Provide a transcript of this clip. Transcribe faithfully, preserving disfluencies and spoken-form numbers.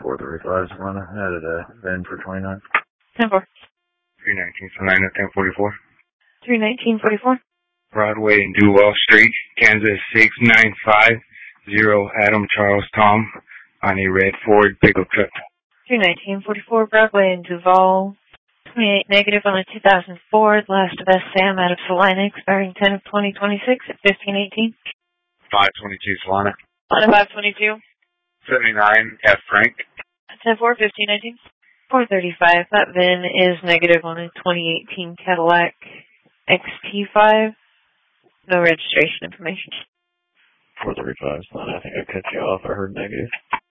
four thirty-five, Savannah. Headed a VIN for twenty-nine. ten four. three nineteen, Salina, ten forty-four. three nineteen forty-four. Broadway and Duval Street, Kansas, six nine five zero, Adam Charles Tom, on a red Ford pickup truck. three nineteen forty-four, Broadway and Duval. twenty-eight negative on a two thousand four, last of S. Sam out of Salina, expiring ten of twenty twenty-six at fifteen eighteen. five twenty-two, Salina. On a five twenty-two. seventy-nine, F. Frank. ten four, fifteen nineteen. four thirty-five, that V I N is negative on a twenty eighteen Cadillac X T five. No registration information. four thirty-five, Savannah. I think I cut you off. I heard negative.